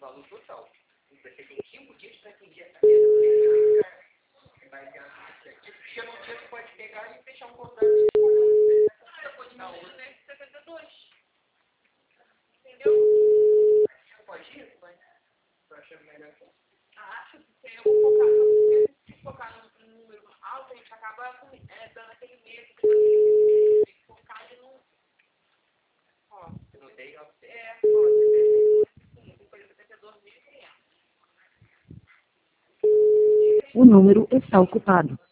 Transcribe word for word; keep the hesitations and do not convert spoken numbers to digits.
valor total. Você tem cinco dias para atender essa meta. Mas chega um dia que pode pegar e fechar um contrato. Você pode não né? setenta e dois. Entendeu? Você pode ir? Você acha melhor que acho que eu vou focar, se focar no número alto, a gente acaba é, dando aquele medo de focar e não. Ó, não tem, ó. É, ó, setenta e dois mil e quinhentos. O número está ocupado.